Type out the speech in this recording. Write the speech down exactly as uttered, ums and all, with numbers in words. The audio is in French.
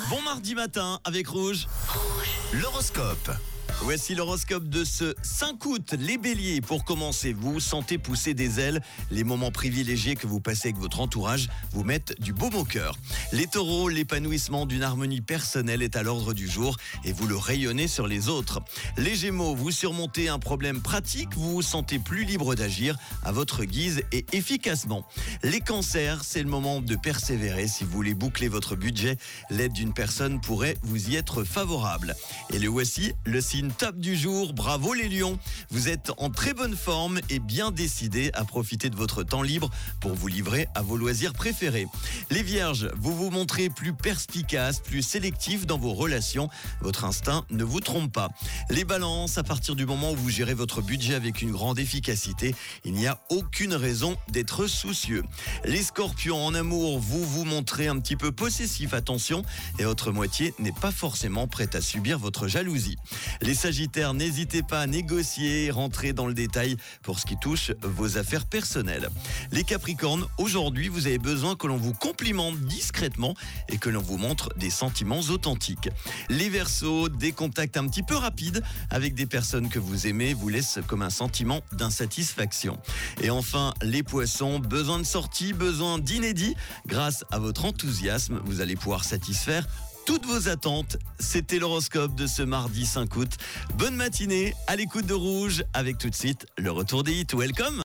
Bon mardi matin avec Rouge. L'horoscope. Voici l'horoscope de ce cinq août. Les béliers, pour commencer, vous sentez pousser des ailes. Les moments privilégiés que vous passez avec votre entourage vous mettent du baume au cœur. Les taureaux, l'épanouissement d'une harmonie personnelle est à l'ordre du jour et vous le rayonnez sur les autres. Les gémeaux, vous surmontez un problème pratique, vous vous sentez plus libre d'agir à votre guise et efficacement. Les cancers, c'est le moment de persévérer. Si vous voulez boucler votre budget, l'aide d'une personne pourrait vous y être favorable. Et le voici, le signe top du jour. Bravo les lions, vous êtes en très bonne forme et bien décidés à profiter de votre temps libre pour vous livrer à vos loisirs préférés. Les vierges, vous vous montrez plus perspicace, plus sélectif dans vos relations. Votre instinct ne vous trompe pas. Les balances, à partir du moment où vous gérez votre budget avec une grande efficacité, il n'y a aucune raison d'être soucieux. Les scorpions, en amour, vous vous montrez un petit peu possessif, attention, et votre moitié n'est pas forcément prête à subir votre jalousie. Les sagittaires, n'hésitez pas à négocier et rentrer dans le détail pour ce qui touche vos affaires personnelles. Les capricornes, aujourd'hui, vous avez besoin que l'on vous complimente discrètement et que l'on vous montre des sentiments authentiques. Les verseaux, des contacts un petit peu rapides avec des personnes que vous aimez vous laissent comme un sentiment d'insatisfaction. Et enfin, les poissons, besoin de sortie, besoin d'inédit. Grâce à votre enthousiasme, vous allez pouvoir satisfaire toutes vos attentes. C'était l'horoscope de ce mardi cinq août. Bonne matinée à l'écoute de Rouge avec tout de suite le retour des hits. Welcome.